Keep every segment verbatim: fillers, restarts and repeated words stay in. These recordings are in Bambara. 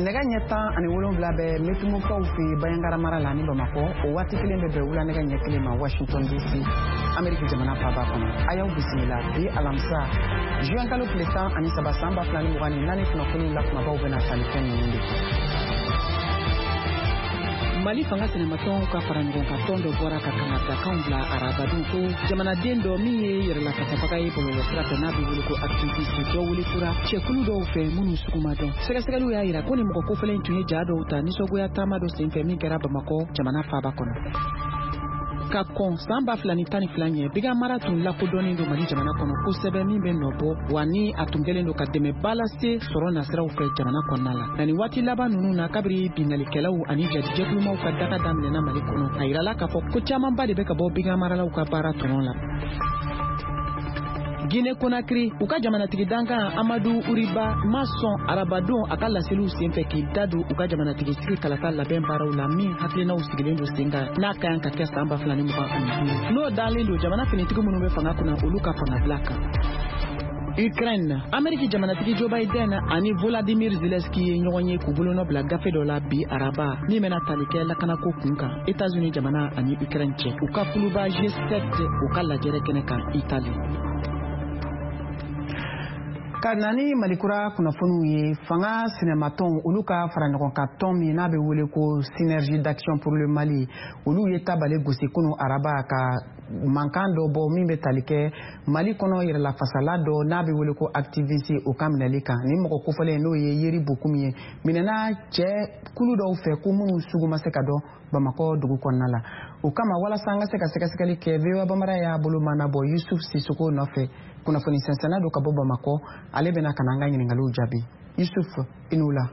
nega nyeta ani wolonvla be metumo kaw fi bayangara marala ni Bamako o wati kelen be be wula nega nyekele ma Washington D C Amerika jamana faba kono ayaw bismillah bi alamsa juin kalo pletan ani sabasamba flani wani nani kuna kunu lakma baw bena talifen ni Mali fanga sinematon ka farangon ka tondo bora ka kamata kaunbla arabadu ko jamana dendo mi yere la katapaka yi polo strata na bi ko activity to wuli kura chekulu do fe munu sukuma don sega sega lu ya ira ko ni mko ko felen tunye jado uta ni sogo ya tamado sempe mi gara Bamako jamana faba kono ka kon samba flani tani flanye biga maratun la ko doni do Mali jamana kono ko sebe mi be nobo wani atungele ndo kademe balaste sorona sira ufe jamana konala nani wati laba nunu na kabri bingali kelaw ani jadi jeklu mau ka daka damne na Mali kono ayirala ka fo ko chama bade be ka bo biga marala ka para tonola Guinée Conakry uka jamana tigi danka Amadou Uriba Mason Arabadon akala selu sempe ki dadu uka jamana tigi siri kalata la ben baraw la mi haklina usigilendo singa na kayan ka kesta amba flani mu ba no dalendo jamana finitigo munu be fanga kuna uluka fanga blaka Ukraine Ameriki jamana tigi Joe Biden ani Volodymyr Zelensky nyonye kubulu no bla gafe do la bi araba ni mena talike la kana ko kunka États-Unis jamana ani Ukraine che uka kuluba G sept uka la jere keneka Italie Kanani malikura kuna fonu ye fanga sinematon uluka farangon ka tomi na be wole ko synergie d'action pour le Mali ulu ye tabale gosi kuno araba ka mankando bo mimbe talike Mali kono yere la fasalado na be wole ko activiste o kamnalika ni moko ko fale no ye yeri bokumie minena che kulu do fe ko munu suguma sekado Bamako dugu konnala o kama wala sanga seka seka sekali kevewa bamara ya bulu mana bo Yusuf Sisoko no fe kuna foni sensana do kabo Bamako ale bena kananga ngingalu jabi Yusuf inula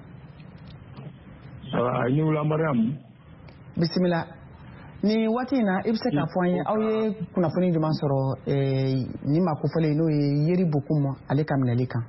ah inula Mariam bismillah ni wati na ibse ka foye awye kuna foni juma soro eh ni makufale no yeri bokumo ale kamnalika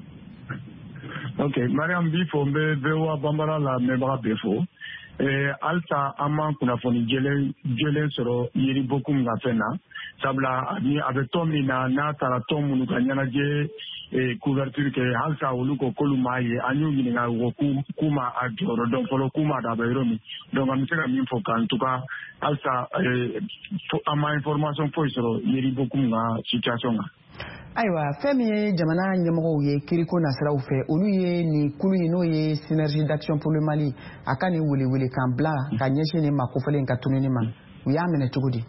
okay Mariam bi fo be bewa bambara la meba befo eh alta ama kuna foni jelen jelen soro yeri bokum nga fena sabla ni avec tomi na na tara tomu nuka nyana je eh couverture ke alta oluko kolumaye anyu nginga wo kuma adoro donc folo kuma da bayromi donc am sega min fo kan tuka alta eh ama information fo soro yeri bokum nga situation nga Aywa femi jamana nyamoko ye kiriko nasra ufe olu ye ni kulu ino ye synergie d'action pour le Mali akani wuli wuli kan bla ka nyeshe ni makofale nka tunini man uya mene tugudi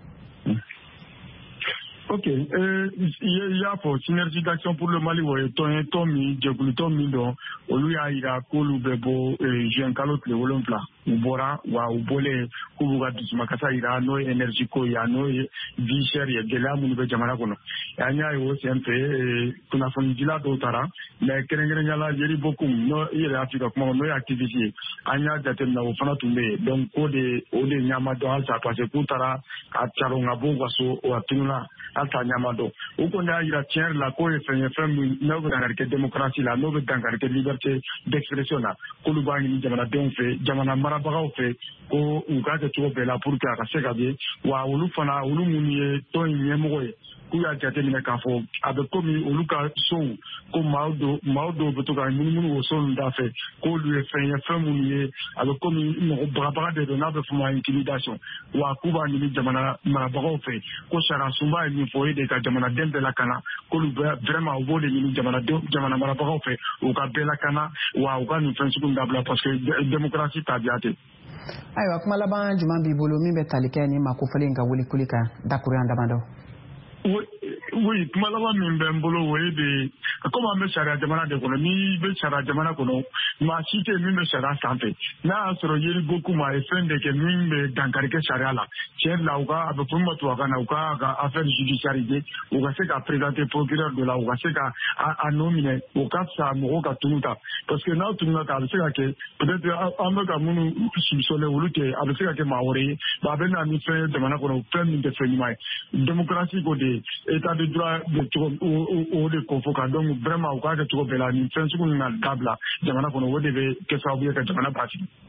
Ok, euh, il y a pour synergie d'action pour le Mali, ouais, ton tomi, jekulu tomi don, olu ya ira kolu bebo, jean kalot le wolonfla, ubora wa ubole kubuga disumakasa ira no energy ko ya no vie chère ya gela munu be jamana kono. Anya yo sempe kuna fonjila do tara, mais kerengere nyala yeri bokum no ire Afrika kuma no activité. Anya datem na ofana tumbe, donc ko de ode nyama do alsa parce que tara a charonga bonga so o atunula alta nyamado uko na ira tiers la ko e fenye fem no be dangarke démocratie la no be dangarke liberté d'expression la ko lu bani jamana don fe jamana marabaga fe ko uga to be la pour que ka se gabe wa ulu fana ulu muniye to nyemo ye kuya jate mina kafo abe komi oluka so ko maudo maudo botoka munumunu wo so ndafe ko lu e fenye fem muniye abe komi no brabara de na be fuma intimidation wa kuba ni jamana marabaga fe ko shara sumba ni foye de ka jamana dembe la kana ko lu vraiment au bode ni jamana de jamana marabaga fe o ka bela kana wa o ka ni fensu ndabla parce que démocratie tabiate aywa kuma laban juma bi bolo mi be talike ni makofale nga wuli kulika dakuri andamado oui oui kuma laban min be mbolo we de comme me sharia jamana de kono ni be sharia jamana kono ma cité mi me sharia santé na soro yeri goku ma e fende ke min be dankarike sharia la chef la uga abe fuma to kana uga ga affaire judiciaire uga se ka présenter procureur de la uga se ka a nominer uga sa mo ka tunuta parce que na tunuta ka se ka ke peut-être amaka munu sole ulute abe se ka ke maore ba be na mi fe jamana kono femme de féminin démocratie ko de état de droit de tout au de convoquer donc vraiment au cas de tout bela ni sensu na dabla jamana kono wode be ke sabu ka jamana parti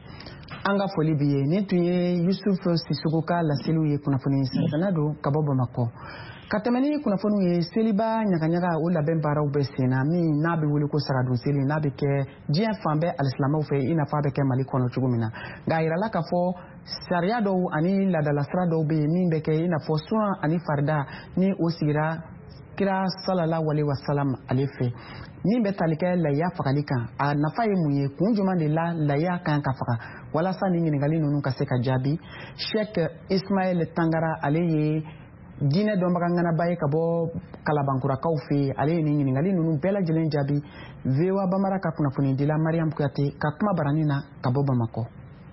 anga foli biye ni tuye Yusuf Sissoko ka laseliw ye kunnafoni sɛbɛnna don ka bɔ Bamakɔ ka tɛmɛ ni kunnafoni ye seliba ɲaganyaga o labɛn baaraw bɛ senna min n'a bɛ wele ko sagadun seli n'a bɛ kɛ diɲɛ fan bɛɛ alisilamɛw fɛ i n'a fɔ a bɛ kɛ Mali kɔnɔ cogo min na nka a yirala k'a fɔ sariya dɔw ani laadalasira dɔw bɛ yen min bɛ kɛ i n'a fɔ suran ani farida ni o sigira kira sallallahu alaihi wasallam ale fɛ min bɛ tali kɛ lahiya fagali kan a nafa ye mun ye kun jumɛn de la lahiya kan ka faga walasa ni ɲininkali ninnu ka se ka jaabi Sheikh Ismail Tangara ale ye diinɛ dɔnbaga ŋanaba ye ka bɔ kalabankurakaw fɛ ale ye ni ɲininkali ninnu bɛɛ lajɛlen jaabi V O A Bambara ka kunnafoni dila Mariam Kuyate ka kuma barani na ka bɔ Bamakɔ.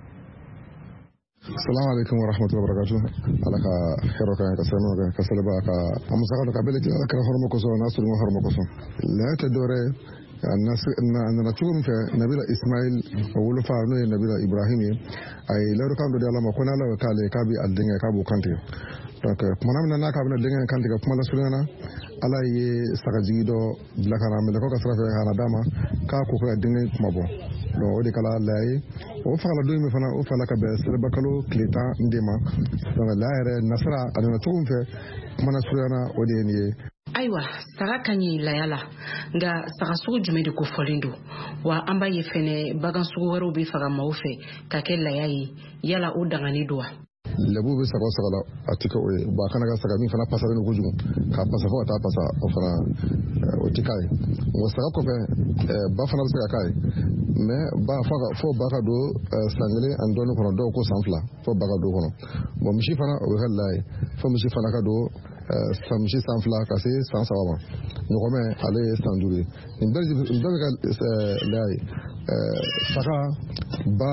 Assalamu alaikum wa rahmatullahi wa barakatuh. Alaka khairu ka kasano ka kasalaba ka amusaka ka beleti alaka hormo ko so nasru mo hormo ko so. La ta dore الناس أن نتوم في نبيل إسماعيل وولو فارنو نبيل إبراهيم أي لو كان بدي الله ما كنا لا كالي كابي الدنيا كابو كانتي donc manam na ka bna denga kanti ka kuma la sulana ala ye sagajido blakara me ko ka srafe hana dama ka ko ka denga kuma bo do odi kala lay o fala do mi fana o fala ka be serba kalo kleta ndema donc la ere nasra adana tum fe kuma la sulana odi ni aiwa saga kanyi layala nga saga sugu jume de ko folindo wa amba ye fene bagan sugu waro bi faga mawfe ka ke layayi yala o dangani doa labu be sago sagala atika o ba kana ga saga min fana pasare no gujumu ka pasa fo ta pasa o fana o tikai o saga ko be ba fana be saga kai me ba faga fo ba ka do sangale an don ko do ko sanfla fo ba ka do ko bo mishi fana o halai fo mishi fana ka do samshi sanfla ka se san sawama no ko me ale standuri in belgi in belga lai saga ba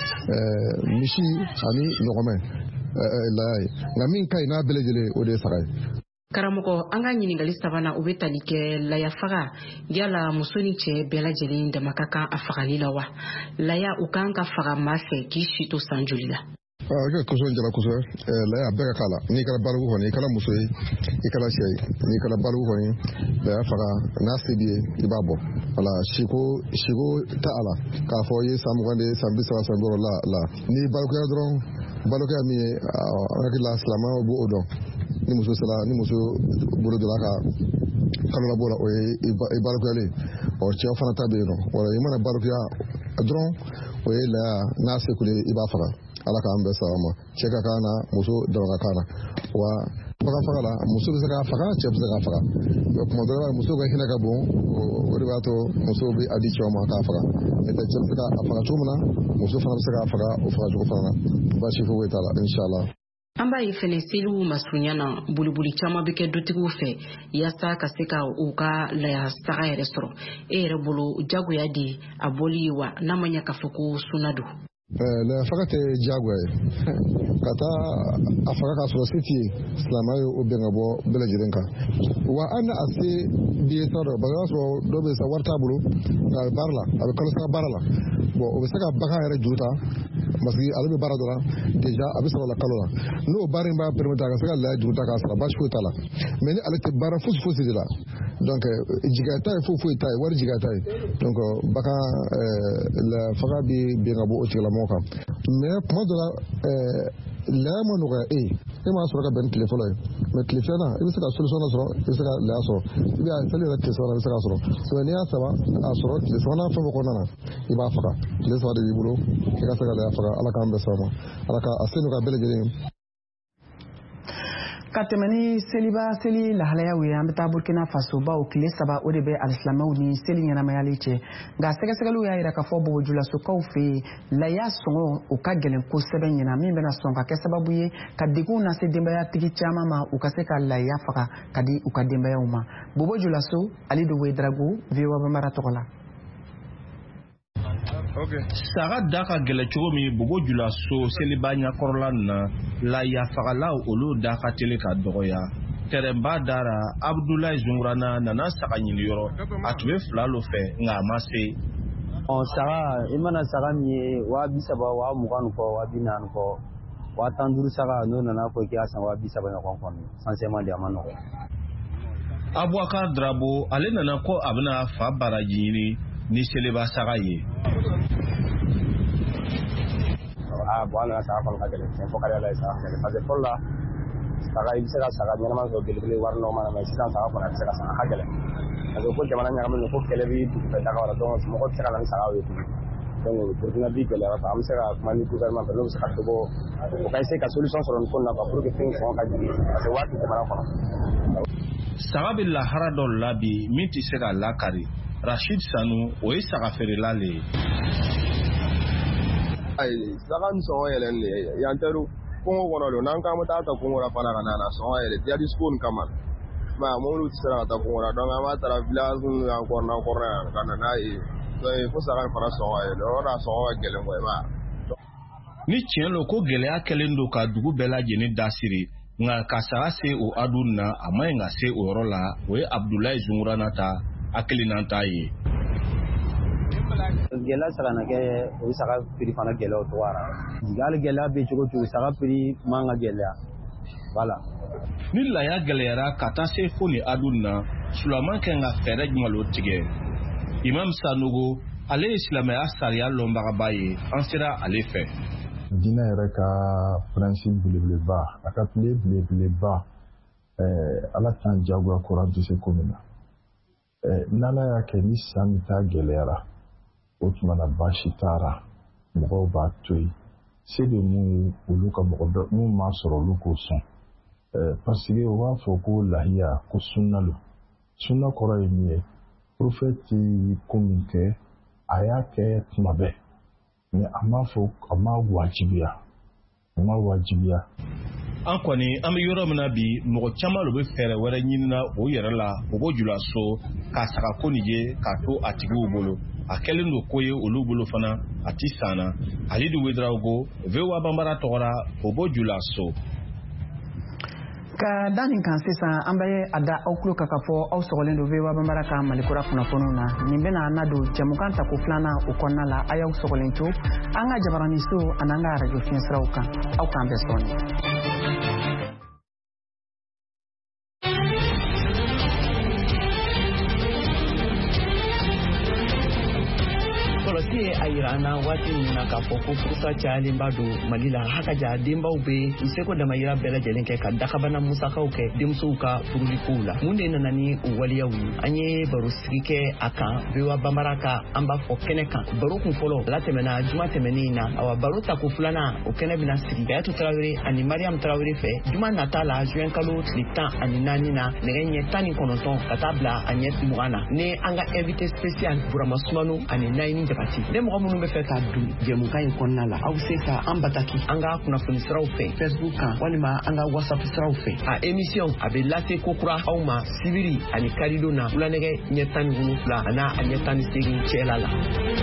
mishi ani no ko me lai ngamin kai na belejele o de sagai karamoko anga ɲininkali sabana o bɛ tali kɛ laya faga yala muso ni cɛ bɛɛ lajɛlen dama ka kan a fagali la wa laya u kan ka faga maa fɛ k'i si to san joli la ah ko so jala ko so laya bɛɛ ka kala ni kala balu ko ni kala muso ye i kala cɛ ye ni kala balu ko ni laya faga n'a se b'i ye i b'a bɔ wala siko siko ta ala k'a fɔ i ye san mugan de san bi saba san wɔɔrɔ la la ni balikuya dɔrɔn balikuya min ye an hakili la silamɛw b'o dɔn ni muso sala ni muso bolo dɔ la ka kalo la bɔ la o ye i balukuyalen ɔ cɛ fana ta bɛ yen nɔ wala i mana balukuya dɔrɔn o ye laya n'a se kule i b'a faga ala k'an bɛɛ saba ma cɛ ka kan na muso dama ka kan na wa bagan faga la muso bɛ se k'a faga cɛ bɛ se k'a faga kuma dɔ la muso ka hinɛ ka bon o de b'a to muso bɛ a di cɛw ma k'a faga cɛ bɛ se k'a faga cogo min na muso fana bɛ se k'a faga o faga cogo fana na baasi foyi t'a la inshallah. An b'a ye fɛnɛ seliw masurunya na boliboli caman bɛ kɛ dutigiw fɛ yaasa ka se ka u ka laya saga yɛrɛ sɔrɔ e yɛrɛ bolo jagoya de a bɔli ye wa n'a ma ɲɛ k'a fɔ ko sunna don. La faga tɛ jagoya ye ka taa a faga k'a sɔrɔ se t'i ye silamɛya ye o bɛn ka bɔ bɛɛ lajɛlen kan wa an na a se bi ye t'a dɔn parce que o y'a sɔrɔ dɔw bɛ sa wari t'a bolo nka a bɛ baara la a bɛ kalo sara baara la bon o bɛ se ka bagan yɛrɛ juru ta parce que ale bɛ baara dɔ la déjà a bɛ sɔrɔ la kalo la n'o baara in b'a permettre a ka se ka laya juru ta k'a sara baasi foyi t'a la mais ni ale tɛ baara fosi fosi de la donc jigiya ta ye foyi foyi t'a ye wari jigiya ta ye donc bagan la faga bɛ bɛn ka bɔ o tigilamɔgɔ kan mais kuma dɔ la laya ma nɔgɔya e ye e m'a sɔrɔ ka bɛn ni tile fɔlɔ ye mais tile filanan i bɛ se ka solution dɔ sɔrɔ i bɛ se ka laya sɔrɔ i bɛ seli yɛrɛ tile sabanan i bɛ se k'a sɔrɔ mais n'i y'a saba a sɔrɔ tile sabanan fɛn fɛn kɔnɔna na i b'a faga tile saba de b'i bolo i ka se ka laya faga ala k'an bɛɛ sɔn ma ala ka a se n'u ka bɛɛ lajɛlen ka tɛmɛ ni seliba seli lahalayaw ye an bɛ taa Burkina Faso baw tile saba o de bɛ alisilamɛw ni seli ɲɛnamayali cɛ nka sɛgɛsɛgɛliw y'a jira k'a fɔ bobojulasokaw fɛ yen laya sɔngɔ o ka gɛlɛn kosɛbɛ ɲɛna min bɛna sɔn ka kɛ sababu ye ka degun lase denbayatigi caman ma u ka se ka laya faga ka di u ka denbayaw ma bobojulaso Ali Dogo Drago V O A Bambara tɔgɔ la. Okay. Saga da ka gɛlɛ cogo min bobojulaso seliba ɲakɔrɔla na laya fagalaw olu da ka teli ka dɔgɔya tɛrɛnba dara Abdoulaye Zungurana nana saga ɲini yɔrɔ a tun bɛ fila lo fɛ nka a ma se. Saga i mana saga min ye waa bi saba waa mugan ni kɔ waa bi naani kɔ waa tan duuru saga n'o nana fɔ k'i y'a san waa bi saba ɲɔgɔn kɔni sincèrement de a ma nɔgɔ. Aboubacar Drabo ale nana ko a bɛna fa baraji ɲini ni seliba saga ye. saga bɔ an nana saga kɔnɔ ka gɛlɛn tiɲɛ fɔ ka yala saga gɛlɛn parce que fɔlɔ la saga i bɛ se ka saga ɲɛnama sɔrɔ belebele wari nɔgɔma na mais sisan saga kɔnɔ a bɛ se ka saga ka gɛlɛn parce que ko jamana ɲagaminen don ko kɛlɛ bɛ dugu bɛɛ daga la donc mɔgɔ tɛ se ka na ni sagaw ye tugun donc Burkina bi gɛlɛyara sa an bɛ se ka kuma ni gouvernement fɛ n'o bɛ se ka dogo o ka essayer ka solution sɔrɔ nin ko in na quoi pour que fɛn sɔngɔ ka jigin parce que waati jamana kɔnɔ. Saga bɛ lahara dɔ la bi min tɛ se ka lakari. Rashid Sanu o ye saga feerela le ye. Ayi saga ni sɔngɔ yɛlɛn de yan tɛ kungo kɔnɔ don n'an k'an bɛ taa ta kungo la fana ka na na sɔngɔ yɛlɛ jadi ko nin kama mais mɔbiliw tɛ se ka taa kungo la donc an b'a taara village ninnu yan kɔrɔ n'an kɔrɔ yan ka na n'a ye donc fo saga fana sɔngɔ yɛlɛ o yɔrɔ la sɔngɔ ka gɛlɛn quoi i b'a ye. Ni tiɲɛ lo ko gɛlɛya kɛlen don ka dugu bɛɛ lajɛlen dasiri nka ka saga se o adu na a ma ɲi ka se o yɔrɔ la o ye Abdulayi Zungurana ta hakilinata ye. Gɛlɛya saga na kɛ o saga prix fana gɛlɛya o tɔgɔ la hali gɛlɛya bɛ cogo cogo saga prix man ka gɛlɛya voilà. Ni laya gɛlɛyara ka taa se fo ni adu na Sulaman kan ka fɛɛrɛ jumɛn lo tigɛ. Imam Sanogo ale ye silamɛya sariya lɔnbagaba ye an sera ale fɛ. Diinɛ yɛrɛ ka principe belebeleba a ka tile belebeleba ala t'an jagoya kuran tɛ se ko min na n'ala y'a kɛ ni san min ta gɛlɛyara o tuma na baasi taara mɔgɔw b'a to yen se bɛ mun ye olu ka mɔgɔ dɔ mun m'a sɔrɔ olu k'o sɔn parce que o b'a fɔ ko lahiya ko sunna lo sunna kɔrɔ ye min ye prophète ko min kɛ a y'a kɛ tuma bɛɛ mais a m'a fɔ a m'a wajibiya a m'a wajibiya. An kɔni an bɛ yɔrɔ min na bi mɔgɔ caman de bɛ fɛɛrɛ wɛrɛ ɲinina o yɛrɛ la o b'o jula so k'a saga ko nin ye k'a to a tigiw bolo a kɛlen don ko ye olu bolo fana a ti san na Alidu Wedraogo V O A Banbara tɔgɔra o b'o jula so. Ka da nin kan sisan an bɛ a da aw tulo kan ka fɔ aw sɔgɔlen don V O A Banbara ka Malikura kunnafoniw na nin bɛna na don jɛmukan tako filanan o kɔnɔna la a y'aw sɔgɔlen to an ka jabaranin so ani an ka arajo fiɲɛsiraw kan aw k'an bɛɛ sɔɔni. Kɔlɔsi a yira an na waati min na k'a fɔ ko furusa cayalenba don Mali la hakaja denbaw bɛ u seko damayira bɛɛ lajɛlen kɛ ka dakabana musakaw kɛ denmusow ka furulikow la mun de nana ni o waleyaw ye an ye baro sigi kɛ a kan V O A Banbara ka an b'a fɔ kɛnɛ kan baro kun fɔlɔ ala tɛmɛna juma tɛmɛnen na awa baro tako filanan o kɛnɛ bɛna sigi Bayatu Tarawele ani Mariam Tarawele fɛ juma nata la juin kalo tile tan ani naani na nɛgɛ ɲɛ tan ni kɔnɔntɔn ka taa bila a ɲɛ mugan na ne an ka invité spécial Burama Sumano ani Nayini Jabati ne mɔgɔ minnu bɛ fɛ ka don jɛmukan in kɔnɔna la aw bɛ se ka an bataki an ka kunnafoni siraw fɛ Facebook kan walima an ka WhatsApp siraw fɛ a émission a bɛ lase kokura aw ma sibiri ani karido na wulanɛgɛ ɲɛ tan ni wolonwula a n'a a ɲɛ tan ni seegin cɛla la.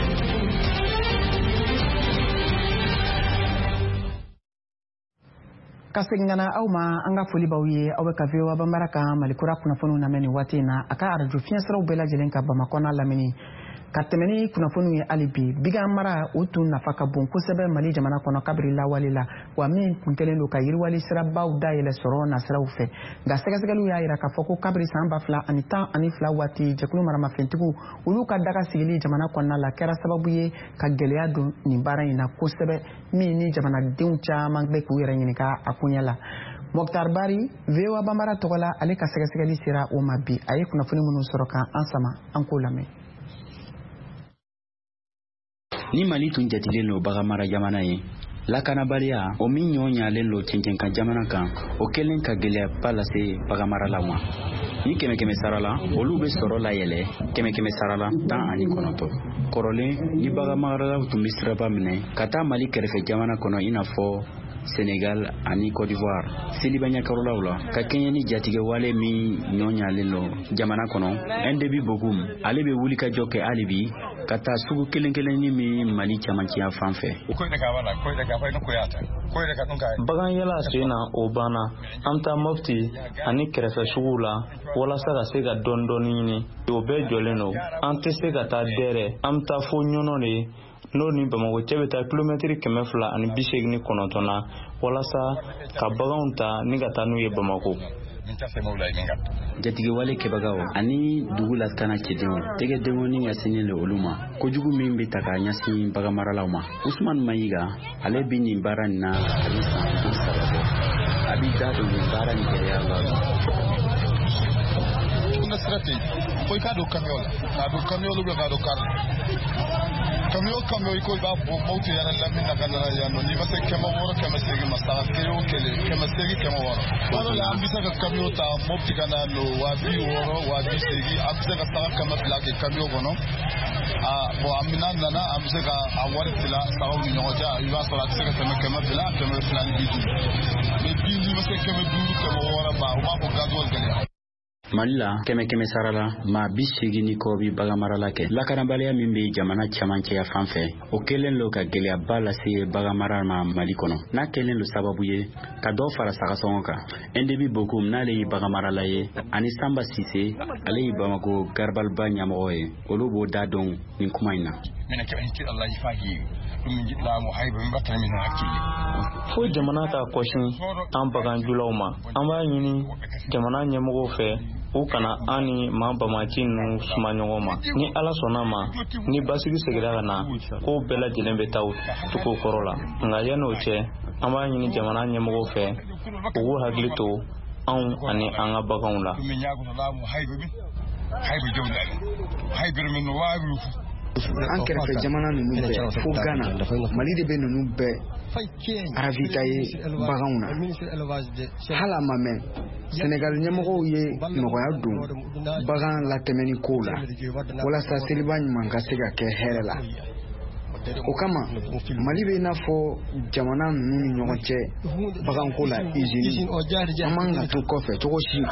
Ka segin ka na aw ma an ka foli b'aw ye aw bɛ ka V O A Banbara ka Malikura kunnafoniw lamɛn nin waati in na a ka arajo fiɲɛsiraw bɛɛ lajɛlen ka Bamakɔ n'a lamini ka tɛmɛ ni kunnafoniw ye hali bi Bigan mara o tun nafa ka bon kosɛbɛ Mali jamana kɔnɔ kabiri lawale la wa min kun kɛlen don ka yiriwali sirabaw dayɛlɛ sɔrɔ nasiraw fɛ nka sɛgɛsɛgɛliw y'a jira k'a fɔ ko kabiri san ba fila ani tan ani fila waati jɛkulu maramafɛntigiw olu ka daga sigili jamana kɔnɔna la kɛra sababu ye ka gɛlɛya don nin baara in na kosɛbɛ min ni jamanadenw caman bɛ k'u yɛrɛ ɲininka a kunya la. Mokhtar Bari V O A Banbara tɔgɔ la ale ka sɛgɛsɛgɛli sera o ma bi a ye kunnafoni minnu sɔrɔ kan an sama an k'o lamɛn. Ni Mali tun jatilen lo bagamara jamana ye lakanabaliya o min ɲɔ ɲalen lo cɛncɛn kan jamana kan o kɛlen ka gɛlɛyaba lase bagamara la ma ni kɛmɛ kɛmɛ sara la olu bɛ sɔrɔ la yɛlɛ kɛmɛ kɛmɛ sara la tan ani kɔnɔntɔn kɔrɔlen ni bagamaralaw tun bɛ siraba minɛ ka taa Mali kɛrɛfɛ jamana kɔnɔ i n'a fɔ Sénégal ani Côte d'Ivoire selibaɲakarolaw la ka kɛɲɛ ni jatigɛ wale min ɲɔ ɲalen lo jamana kɔnɔ N D B Bokum ale bɛ wuli ka jɔ kɛ hali bi ka taa sugu kelen kelen ni min Mali camanciya fan fɛ bagan yala sen na o banna an taa Mopti ani kɛrɛfɛ suguw la walasa ka se ka dɔɔni dɔɔni ɲini o bɛɛ jɔlen don an tɛ se ka taa dɛrɛ an bɛ taa fo ɲɔnɔ de n'o ni Bamako cɛ bɛ taa kilomɛtiri kɛmɛ fila ani bi seegin ni kɔnɔntɔn na walasa ka baganw ta ni ka taa n'u ye Bamako jatigi wale kebagaw ani dugu la kana kedenw tege demoni ya sinile oluma ko jugu min bi taka nyasi baga maralaw ma Usman Mayiga ale bi ni baran na alisa sababo abi dado ni baran kere ya Allah na strate ko ka do kamiola na do kamiola be ka do kar kamio kamio ko ba bo mauti yana lamin na kana ya no ni base kema woro kema segi masala kero kele kema segi kema woro wala la ambisa ka kamio ta mauti kana no wabi woro wabi segi ambisa ka ta kama plake kamio gono a bo amina nana ambisa ka awari tila sawo ni nyoja iba sala tseka kema kema bila kema plan bidu me bindi base kema bidu kema woro ba ma ko gazol kele Malila keme keme sarala ma bisigi ni ko bi bagamarala ke lakarambaliya min bi jamana chamanche ya fanfe o kelen lo ka gelia bala si bagamara ma malikono na kelen lo sababu ye ka do fara saka sonka endebi bokum na le bagamarala ye ani samba sise ale bamako garbal banya moye olubo dadon ni kumaina mena ke hinti Allah yifahi dum jidda mo haybe mbata min hakili fo jamana ta koshin an bagan julawma an ba yini jamana nyemgo fe u kana ani ma bamaki nu suma nyogoma ni ala sona ma ni basigi segira na ko bela jelen be taw tuko korola nga yano che an ba yini jamana nyemgo fe u haglito an ani an ga bagan la haybe jawdal haybe min wawi an kɛrɛfɛ jamana ninnu bɛɛ fo Ghana Mali de bɛ ninnu bɛɛ ravitaye baganw na hali a ma mɛn Senegal ɲɛmɔgɔw ye nɔgɔya don bagan latɛmɛni kow la walasa seliba ɲuman ka se ka kɛ hɛrɛ la o kama Mali bɛ i n'a fɔ jamana ninnu ni ɲɔgɔn cɛ baganko la usine an man ka to kɔfɛ cogo si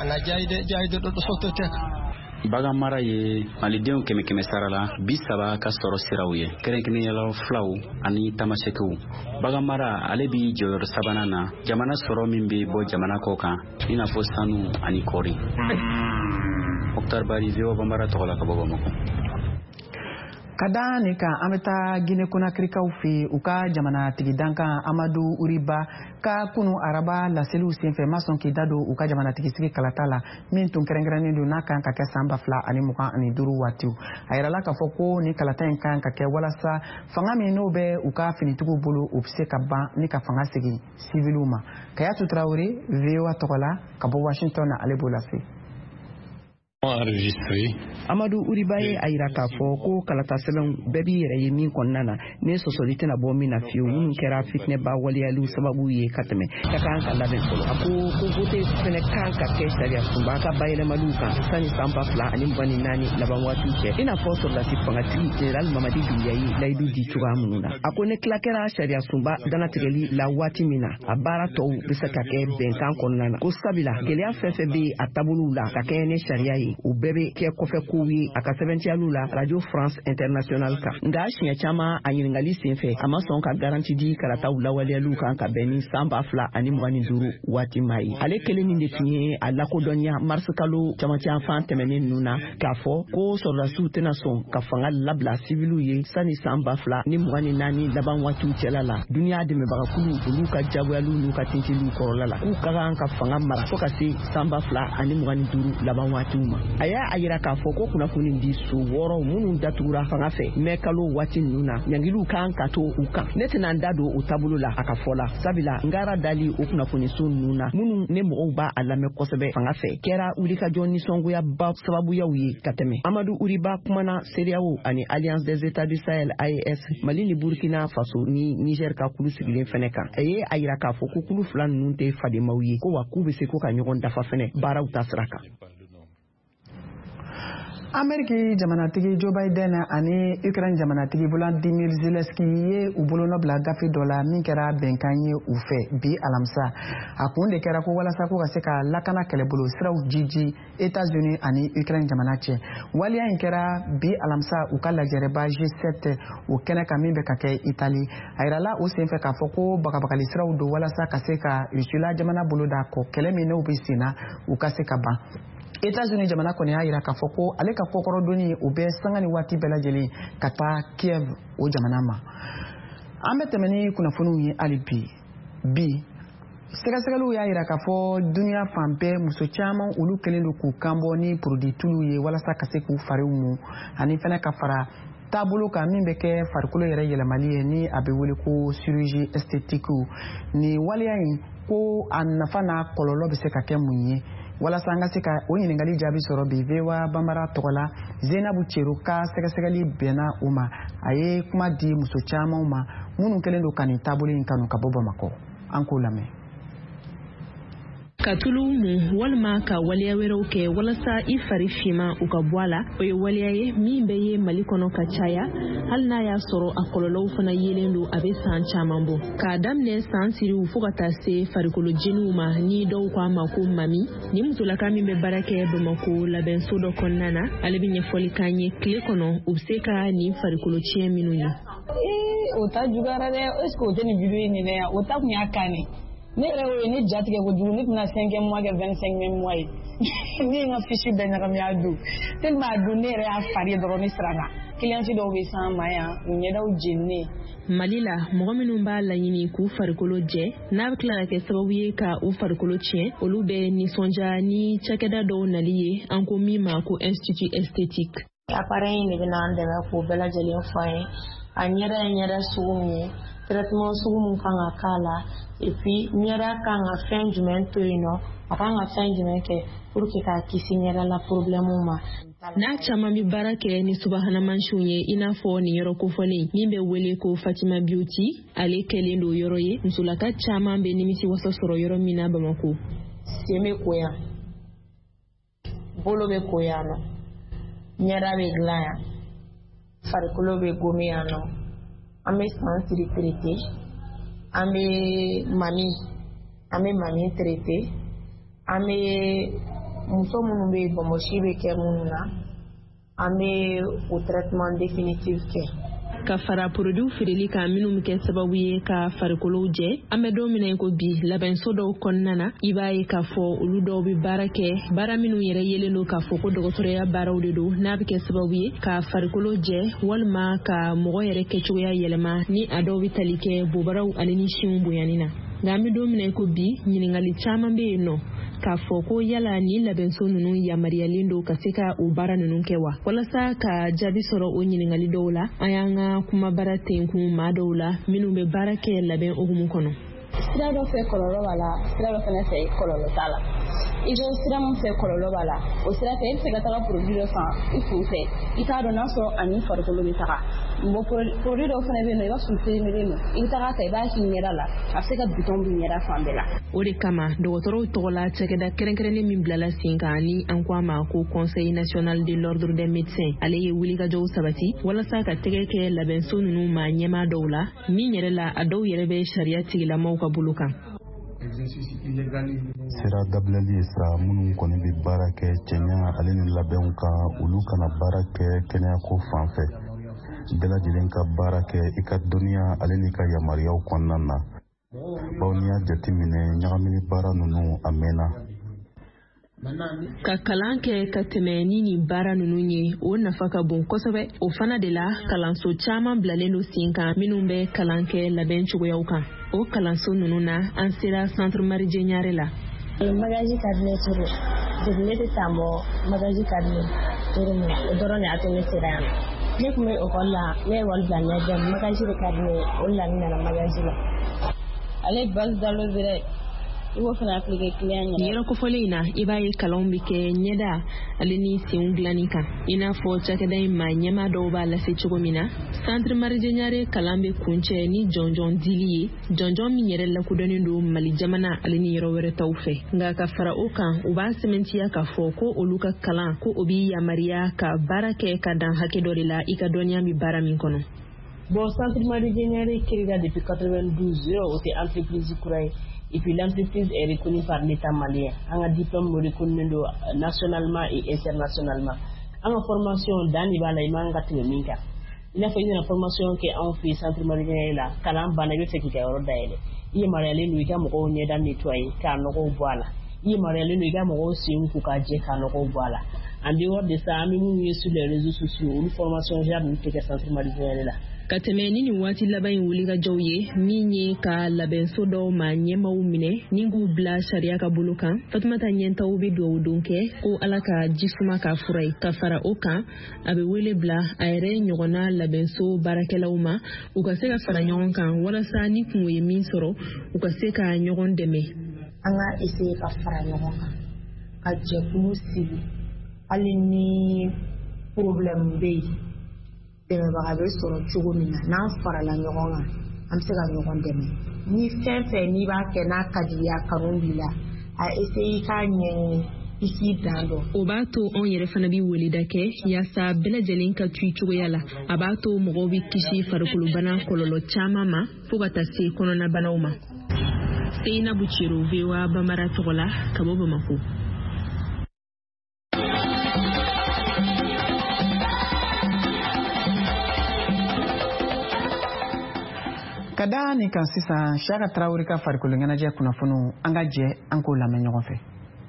bagamara ye malidenw keme keme sarala bi saba ka sɔrɔ siraw ye kɛrɛnkɛrɛnyala filaw ani tamasekew bagamara ale bi jɔyɔrɔ sabanan na jamana sɔrɔ min bɛ bɔ jamana kɔ kan i n'a fɔ sanu ani kɔri Mokhtar Bari V O Bambara tɔgɔ la ka bɔ Bamako. Kada ni ka an bɛ taa Guinée Conakrykaw fɛ u ka jamana tigi dankan Amadu Uriba ka kunu araba laseliw senfɛ ma sɔn k'i da don u ka jamana tigi sigi kalata la min tun kɛrɛnkɛrɛnnen don n'a kan ka kɛ san ba fila ani mugan ani duuru waatiw a yirala k'a fɔ ko ni kalata in kan ka kɛ walasa fanga min n'o bɛ u ka finitigiw bolo u bɛ se ka ban ni ka fanga segin siviliw ma Kayatu Traoré V O A tɔgɔ la ka bɔ Washington na ale b'o lase. Amadu Uriba ye a yira k'a fɔ ko kalata sɛbɛnw bɛɛ b'i yɛrɛ ye min kɔnɔna na ne sɔsɔli tɛna bɔ min na fiyewu minnu kɛra fitinɛba waliyaliw sababu ye ka tɛmɛ ka kan ka labɛn fɔlɔ a ko ko vote fɛnɛ kan ka kɛ sariya sunba ka bayɛlɛmaliw kan sani san ba fila ani mugan ni naani laban waatiw cɛ i n'a fɔ sɔrɔdasi fangatigi General Mamadi Doumbouya ye layidu di cogoya minnu na a ko ne tila kɛra sariya sunba danatigɛli la waati min na a baara tɔw bɛ se ka kɛ bɛnkan kɔnɔna na ko sabila gɛlɛya fɛn fɛn bɛ a taabolow la ka kɛ ne sariya ye u bɛɛ bɛ kɛ kɔfɛ kow ye a ka sɛbɛntiyaliw la Radio France International kan nka siɲɛ caman a ɲiningali senfɛ a ma sɔn ka garanti di kalataw lawaleyaliw kan ka bɛn ni san ba fila ani mugan ni duuru waati ma ye ale kelen min de tun ye a lakodɔnniya marisi kalo camancɛ fan tɛmɛnen ninnu na k'a fɔ ko sɔrɔdasiw tɛna sɔn ka fanga labila siviliw ye sani san ba fila ni mugan ni naani laban waatiw cɛla la duniya dɛmɛbagakulu olu ka jagoyaliw n'u ka tintiliw kɔrɔla la k'u ka kan ka fanga mara fɔ ka se san ba fila ani mugan ni duuru laban waatiw ma a y'a a yira k'a fɔ ko kunnafoni di so wɔɔrɔ minnu datugura fanga fɛ mɛ kalo waati ninnu na ɲangiliw kan ka to u kan ne tɛna n da don o taabolo la a ka fɔ la sabila n k'ara dali o kunnafoni so ninnu na minnu ne mɔgɔw b'a a lamɛn kosɛbɛ fanga fɛ kɛra wulikajɔ nisɔngoyaba sababuyaw ye ka tɛmɛ Amadu Uriba kumana CEDEAO ani Alliance des États du Sahel A E S Mali ni Burkina Faso ni Niger ka kulu sigilen fɛnɛ kan a ye a yira k'a fɔ ko kulu fila ninnu tɛ fademaw ye ko wa k'u bɛ se ko ka ɲɔgɔn dafa fɛnɛ baaraw ta sira kan. Ameriki jamanatigi Joe Biden ani Ukraine jamanatigi Volodymyr Zelensky ye u bolonɔ bila gafe dɔ la min kɛra bɛnkan ye u fɛ bi alamisa a kun de kɛra ko walasa ko ka se ka lakana kɛlɛbolo siraw jiji États-Unis ani Ukraine jamana cɛ waliya in kɛra bi alamisa u ka lajɛrɛba G sept o kɛnɛ kan min bɛ ka kɛ Italie a yirala o senfɛ k'a fɔ ko bagabagali siraw don walasa ka se ka Rusila jamana bolo da kɔ kɛlɛ min n'u bɛ sen na u ka se ka ban États-Unis jamana kɔni y'a yira k'a fɔ ko ale ka kɔkɔrɔdonni o bɛ sanga ni waati bɛɛ lajɛlen ka taa Kiev o jamana ma an bɛ tɛmɛ ni kunnafoniw ye hali bi bi sɛgɛsɛgɛliw y'a yira k'a fɔ duniya fan bɛɛ muso caman olu kɛlen don k'u kanbɔ ni produit tulu ye walasa ka se k'u fariw mu ani fɛnɛ ka fara taabolo kan min bɛ kɛ farikolo yɛrɛ yɛlɛmali ye ni a bɛ wele ko chirurgie esthétique ni waleya in ko a nafa n'a kɔlɔlɔ bɛ se ka kɛ mun ye walasa an ka se ka o ɲininkali jaabi sɔrɔ bi V O A Banbara tɔgɔ la Zenabu Cero ka sɛgɛsɛgɛli bɛnna u ma a ye kuma di muso caman ma minnu kɛlen don ka nin taabolo in kanu ka bɔ Bamakɔ an k'o lamɛn. Ka tulu mu walima ka waliya wɛrɛw kɛ walasa i fari fima u ka bɔ a la o ye waliya ye min bɛ ye Mali kɔnɔ ka caya hali n'a y'a sɔrɔ a kɔlɔlɔw fana yelen don a bɛ san caman bɔ k'a daminɛ san siriw fo ka taa se farikolo jeniw ma ni dɔw ko a ma ko mami ni musolaka min bɛ baara kɛ Bamako labɛnso dɔ kɔnɔna na ale bɛ ɲɛfɔli k'an ye tile kɔnɔ u bɛ se ka nin farikolo tiɲɛ minnu ye. o ta juguyara dɛ est-ce que o tɛ nin jugu ye nin dɛ o ta kun y'a kan ne ne yɛrɛ o ye ne jatigɛ kojugu ne tɛna cinquième mois kɛ vingt-cinquième mois ye ne ye n ka fiche bɛɛ ɲagami a don tellement a don ne yɛrɛ y'a fari ye dɔrɔn ne siranna client dɔw bɛ s'an ma yan u ɲɛdaw jeninen. Mali la mɔgɔ minnu b'a laɲini k'u farikolo jɛ n'a bɛ tila ka kɛ sababu ye ka u farikolo tiɲɛ olu bɛ nisɔndiya ni cakɛda dɔw nali ye an ko min ma ko institut esthétique. appareil de bɛ n'an dɛmɛ k'o bɛɛ lajɛlen fɔ an ye a ɲɛda ye ɲɛda sugu min ye traitement sugu min kan ka k'a la et puis ɲɛda kan ka fɛn jumɛn to yen nɔ a kan ka fɛn jumɛn kɛ pour que k'a kisi ɲɛda la problème ma. N'a caman bi baara kɛ ni subahana mansiw ye i n'a fɔ nin yɔrɔ kofɔlen min bɛ wele ko Fatima Beauty ale kɛlen don yɔrɔ ye musolaka caman bɛ nimisi wasa sɔrɔ yɔrɔ min na Bamako. Sen bɛ ko yan bolo bɛ ko yan nɔ ɲɛda bɛ dilan yan farikolo bɛ gomi yan nɔ an bɛ san siri traité an bɛ mami an bɛ mami traité an bɛ muso minnu bɛ bɔnbɔsi bɛ kɛ minnu na an bɛ o traitement définitif kɛ. Ka fara produit feereli kan minnu bɛ kɛ sababu ye ka farikolo jɛ an bɛ don min na ko bi labɛnso dɔw kɔnɔna na i b'a ye k'a fɔ olu dɔw bɛ baara kɛ baara minnu yɛrɛ yelen don k'a fɔ ko dɔgɔtɔrɔya baaraw de don n'a bɛ kɛ sababu ye ka farikolo jɛ walima ka mɔgɔ yɛrɛ kɛcogoya yɛlɛma ni a dɔw bɛ tali kɛ bobaraw ani ni sinw bonyani na nka an bɛ don min na ko bi ɲininkali caman bɛ yen nɔ k'a fɔ ko yala ni labɛnso ninnu yamariyalen don ka se ka o baara ninnu kɛ wa walasa ka jaabi sɔrɔ o ɲininkali dɔw la an y'an ka kumabara tenkun maa dɔw la minnu bɛ baara kɛ labɛn hukumu kɔnɔ. Sira dɔ fɛ kɔlɔlɔ b'a la sira dɔ fɛnɛ fɛ kɔlɔlɔ t'a la i bɛ sira min fɛ kɔlɔlɔ b'a la o sira fɛ i bɛ se ka taga produit dɔ san i kun fɛ i t'a dɔn n'a sɔrɔ ani farikolo bɛ taga bon produit dɔw fɛnɛ bɛ yen nɔ i b'a sɔrɔ périmé don i bɛ taga ta i b'a k'i ɲɛda la a bɛ se ka butɔn b'i ɲɛda fan bɛɛ la. O de kama dɔgɔtɔrɔw tɔgɔ la cakɛda kɛrɛnkɛrɛnnen min bilala sen kan ni an ko a ma ko conseil national de l'ordre des médecins ale ye wulikajɔw sabati walasa ka tɛgɛ kɛ labɛnso ninnu ma ɲɛmaa dɔw la min yɛrɛ la a dɔw yɛrɛ bɛ sariya tigilamaw ka bolo kan. Sira dabilali ye sira minnu kɔni bɛ baara kɛ cɛɲa ale ni labɛnw kan olu kana baara kɛ kɛnɛyako fan fɛ bɛɛ lajɛlen ka baara kɛ i ka dɔnniya ale ni ka yamaruyaw kɔnɔna na bawo n'i y'a jateminɛ ɲagamini baara ninnu a mɛnna. Ka kalan kɛ ka tɛmɛ ni nin baara ninnu ye o nafa ka bon kosɛbɛ o fana de la kalanso caman bilalen don sen kan minnu bɛ kalan kɛ labɛn cogoyaw kan o kalanso ninnu na an sera centre Marie Ɲare la. Magaji cabinet turu depuis ne tɛ tan bɔ magaji cabinet turu min o dɔrɔn de y'a to ne sera yan ne tun bɛ ekɔli la ne ye ekɔli bila ɲɛjɛ magaji de ka di ne ye o de la ne nana magaji la. Ale base d'aloe vera i b'o fana appliquer client ɲɛ. Yɔrɔ kofɔlen in na i b'a ye kalanw bɛ kɛ ɲɛda ale ni senw dilanni kan i n'a fɔ cakɛda in ma ɲɛmaa dɔw b'a lase cogo min na centre Marie Ɲare kalan bɛ kuncɛ ni jɔnjɔn dili ye jɔnjɔn min yɛrɛ lakodɔnnen don Mali jamana ale ni yɔrɔ wɛrɛ taw fɛ nka ka fara o kan u b'a sɛmɛntiya k'a fɔ ko olu ka kalan ko o bɛ yamariya ka baara kɛ ka dan hakɛ dɔ de la i ka dɔnniya bɛ baara min kɔnɔ. Bon centre Marie Ɲare créé depuis quatre-vingt-douze o tɛ entreprise kura ye. Et puis l'entreprise est reconnue par l'État malien. On a un diplôme reconnu nationalement et internationalement. On a une formation dans les balais. Il a fait une formation qui a fait centre Marie là. Kalam banayo fait qu'il y a un daïle. Il est marié lui qui a mon nez dans nettoyer car nous voilà. Il est marié lui qui a mon si un coup à dire car nous voilà. En dehors de ça, nous sommes sur les réseaux sociaux. Une formation j'ai amené que centre Marie là. ka tɛmɛ ni nin waati laban in wuli ka jɔw ye min ye ka labɛnso dɔw ma ɲɛmaw minɛ ni k'u bila sariya ka bolo kan. Fatumata Ɲɛntaw bɛ dugawu don kɛ ko Ala ka jisuma ka fura ye. Ka fara o kan a bɛ wele bila a yɛrɛ ɲɔgɔnna labɛnso baarakɛlaw ma u ka se ka fara ɲɔgɔn kan walasa ni kungo ye min sɔrɔ u ka se ka ɲɔgɔn dɛmɛ. An ka essayer ka fara ɲɔgɔn kan ka jɛkulu sigi hali ni problème bɛ yen dɛmɛbaga bɛ sɔrɔ cogo min na n'an farala ɲɔgɔn kan an bɛ se ka ɲɔgɔn dɛmɛ. Ni fɛn fɛn n'i b'a kɛ n'a ka di i a kanu b'i la a essayer k'a ɲɛɲini i k'i dan dɔn. O b'a to anw yɛrɛ fana bɛ weleda kɛ yaasa bɛɛ lajɛlen ka tu cogoya la. A b'a to mɔgɔw bɛ kisi farikolobana kɔlɔlɔ caman ma fo ka taa se kɔnɔnabanaw ma. Seinabu Ciro, V O A Bambara tɔgɔ la ka bɔ Bamako. Ka da nin kan sisan Siyaka Tarawele ka farikolo ɲɛnajɛ kunnafoniw an ka jɛ an k'o lamɛn ɲɔgɔn fɛ.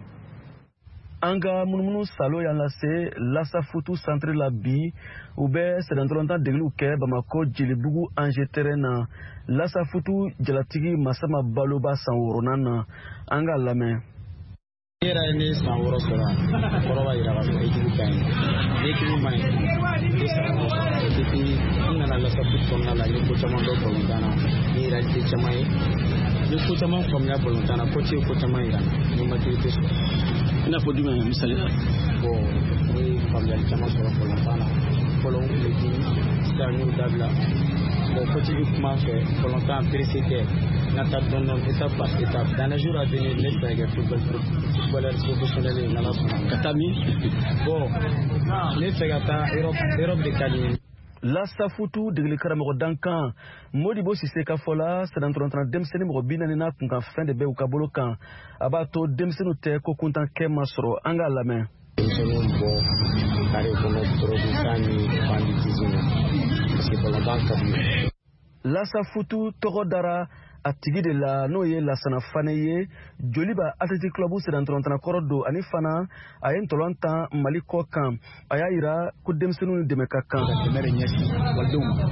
An ka munumunu salo y'an lase Lasafutu centre la bi u bɛ sɛdɛntɔlɔntan degeliw kɛ Bamako Jelibugu Angers terrain na Lasafutu jalatigi Masama Baloba san wɔɔrɔnan na an ka lamɛn. Ne yɛrɛ ye ne san wɔɔrɔ sɔrɔ a kɔrɔ b'a yira k'a fɔ équipe ka ɲi équipe ma ɲi ne san wɔɔrɔ sɔrɔ depuis n nana Lasafutu kɔnɔna la n ye ko caman dɔn balontan na n ye réalité caman ye n ye ko caman faamuya balontan na coach ye ko caman yira n na n ye maturité sɔrɔ. I n'a fɔ jumɛn misali la. Bon n ye faamuyali caman sɔrɔ balontan na fɔlɔ n tun bɛ dimi sisan n y'o dabila bon coach bi kuma fɛ balontan pressé tɛ n ka taa dɔɔni dɔɔni étape par étape dans les jours à venir ne fɛ kɛ footballeur professionnel ye n'Ala sɔnna ka taa min bon ne fɛ ka taa Europe Europe de ka di n ye. Lasafutu degeli karamɔgɔ dankan Modibo Sise ka fɔ la sɛdɛntɔlɔntan denmisɛnnin mɔgɔ bi naani na kunkan fɛn de bɛ u ka bolo kan a b'a to denmisɛnninw tɛ ko kuntan kɛ ma sɔrɔ an k'a lamɛn. Denmisɛnninw bɔ kare kɔnɔ droguta ni banditisme parce que balontan ka di. Lasafutu tɔgɔ dara a tigi de la n'o ye Lasana Fane ye Joliba Athletic Club sɛdɛntɔlɔntan kɔrɔ don ani fana a ye ntɔlɔntan Mali kɔ kan a y'a yira ko denmisɛnninw dɛmɛ ka kan. Ka dɛmɛ de ɲɛsin walidenw ma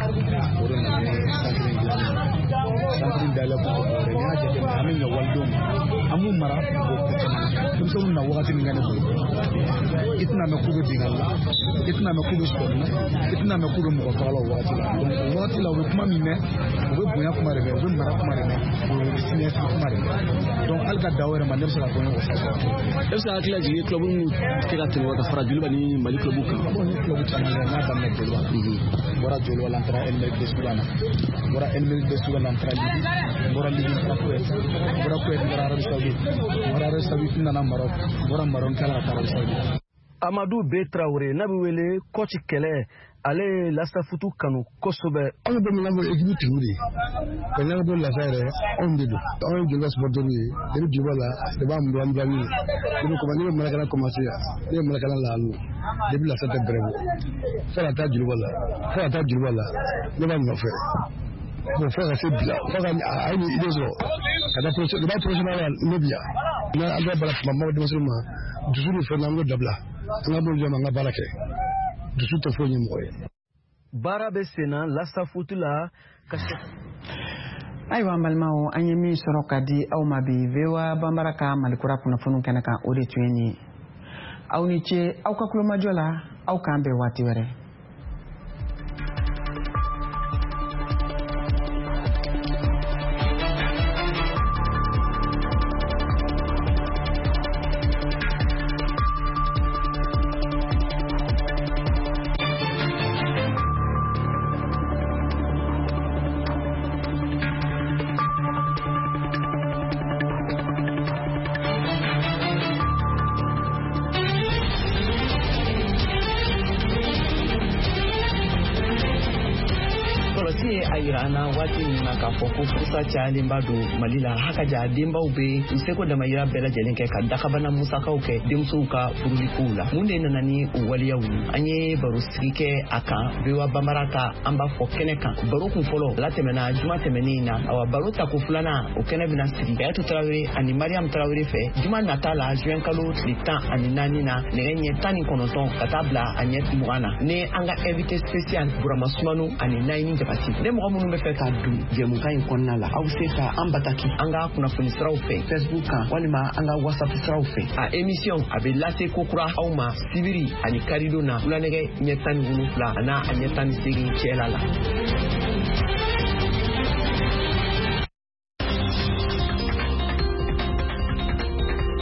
o de nana ni centre in dilanni ye centre in dayɛlɛ kun kɔfɛ n'i y'a jateminɛ an bɛ ɲɛ walidenw ma an b'u mara o ko caman na denmisɛnninw na wagati min kɛ ne bolo i tɛna mɛn k'u bɛ bingali la i tɛna mɛn k'u bɛ sɔrɔli la i tɛna mɛn k'u bɛ mɔgɔ faga la o wagati la donc o wagati la u bɛ kuma min mɛn u bɛ bonya kuma de mɛn u bɛ mara kuma de mɛn u bɛ siniɲɛsigi kuma de mɛn donc hali ka da o yɛrɛ ma ne bɛ se ka fɔ n ye o sago. E bɛ se ka hakili lajigin club minnu kɛ ka tɛmɛ ka fara Joliba ni Mali club kan. Bon ni club caman kɛ n y'a daminɛ Joliba n bɔra Joliba la n taara N M D de Sudan na n bɔra N M D de Sudan na n taara Libi n bɔra Libi n taara Kuwait n bɔra Kuwait n taara Arabie Saoudite n bɔra Arabie Saoudite n nana Maroc n bɔra Maroc n taara ka taa Arabie Saoudite. Amadou B Traoré n'a bɛ wele coach kɛlɛ ale ye Lasafutu kanu kosɛbɛ. Anw bɛ min na équipe tigiw de ye ka ɲɛnabɔ lafiya yɛrɛ anw de don anw ye Joliba supporters ye depuis Joliba la de b'a mun an bila min ne bɛ ne bɛ Malakana commencé ne bɛ Malakana la allo depuis la santé brève fo ka taa Joliba la fo ka taa Joliba la ne b'a nɔfɛ bon fo ka se bila fo ka a ye idée sɔrɔ ka taa professionnel de b'a professionnel la ne bi yan n'a an bɛ baara kuma ma denmisɛnninw ma dusu ni fɛn na an k'o dabila an ka bɔ jɔn ma an ka baara kɛ. dusu tɛ foyi ɲɛmɔgɔ ye. Baara bɛ sen na Lasafutu la ka se. Ayiwa an balimaw an ye min sɔrɔ ka di aw ma bi V O A Bambara ka Malikura kunnafoniw kɛnɛ kan o de tun ye nin ye. Aw ni ce aw ka kulomajɔ la aw k'an bɛn waati wɛrɛ. a yira an na waati min na k'a fɔ ko furusa cayalenba don mali la haka ja denbaw be u seko damayira bɛɛ lajɛlen kɛ ka dakabana musakaw kɛ denmusow ka furulikow la mun de nana ni o waliyaw ye an ye baro sigi kɛ a kan bewa bamara ka an b'a fɔ kɛnɛ kan baro kun fɔlɔ la tɛmɛna juma tɛmɛnen na awa baro tako filanan o kɛnɛ bɛna sigi Yatu Tarawele ani Mariam Tarawele fɛ juma nata la juin kalo tile tan ani naani na nɛgɛ ɲɛ tan ni kɔnɔntɔn ka taa bila a ɲɛ mugan na ne an ka invité spécial Burama Sumano ani Nayini Jabati ne mɔgɔ minnu bɛ fɛ ka don jɛmukan in kɔnɔna la aw se ka an bataki an ka kunnafoni siraw fɛ Facebook kan walima an ka WhatsApp siraw fɛ a émission a bɛ lase kokura aw ma sibiri ani karido na wulanɛgɛ ɲɛ tan ni wolonwula a n'a a ɲɛ tan ni seegin cɛla la